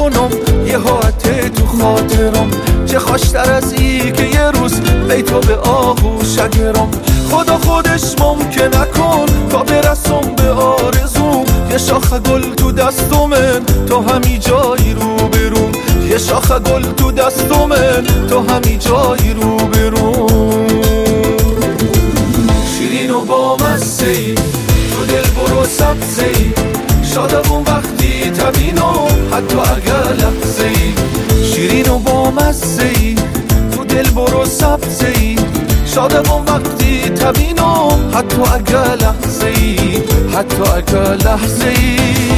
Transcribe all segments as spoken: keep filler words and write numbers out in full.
نکنم یه حالت تو خاطرم، چه خوشتر از ای که یه روز بیتو به آغوش گرم. خدا خودش ممکن نکن تا برسم به آرزوم، یه شاخه گل تو دستمن تو همی جایی رو بروم، یه شاخه گل تو دستمن تو همی جایی رو بروم. شیرین و با مزه‌ای تو دل برو سبزه‌ای، شادم وقتی تبینم حتی اگر لحظه‌ای. شیرین و با مزه‌ای تو دل برو سبزه‌ای، شادم وقتی تبینم حتی اگر لحظه‌ای، حتی اگر لحظه‌ای.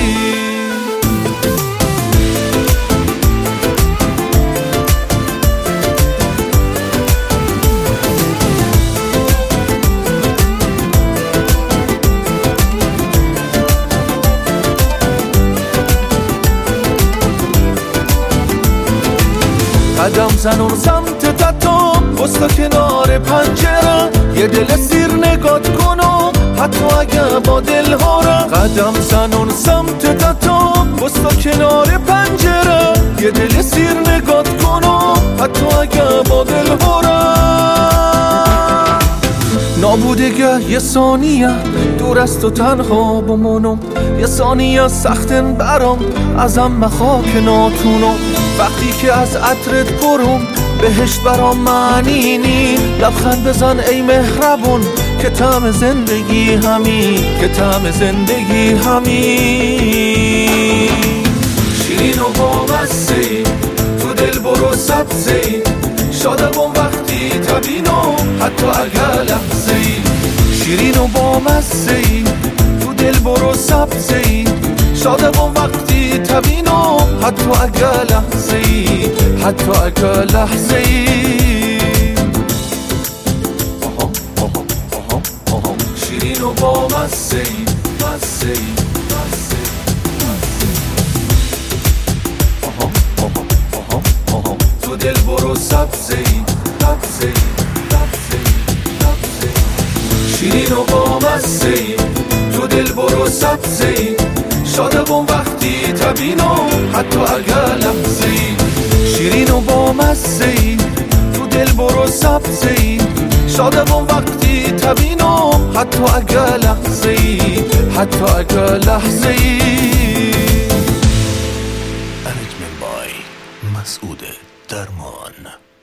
قدم زنون سمت تتو بستا کنار پنجره، یه دل سیر نگات کنم حتی اگه با دل هاره. قدم زنون سمت تتو بستا کنار پنجره، یه دل سیر نگات کنم حتی اگه با دل هاره. نابودگه یه ثانیه دور از تو تنها بمونم، یه ثانیه سختن برام ازم مخوا که ناتونم. وقتی که از عطرت پرم بهشت برام معنی نی، لبخند بزن ای مهربون که طعم زندگی همین، که طعم زندگی همین. شیرین و با مزه‌ای تو دل برو سبزه‌ای، شادم وقتی تبینم حتی اگر لحظه‌ای. شیرین و با مزه‌ای تو دل برو سبزه‌ای، شادم وقتی تبینم حتی اگر لحظه‌ای، حتی اگر لحظه‌ای. شیرین و با مزه‌ای مزه‌ای مزه‌ای. تو دل برو سبزه‌ای سبزه‌ای سبزه‌ای سبزه‌ای. شیرین و با مزه‌ای تو دل برو سبزه‌ای، شادم وقتی تبینم حتی اگر لحظه‌ای. شیرین و با مزه‌ای تو دل برو سبزه‌ای، شادم وقتی تبینم حتی اگر لحظه‌ای، حتی اگر لحظه‌ای. Management by مسعود درمان.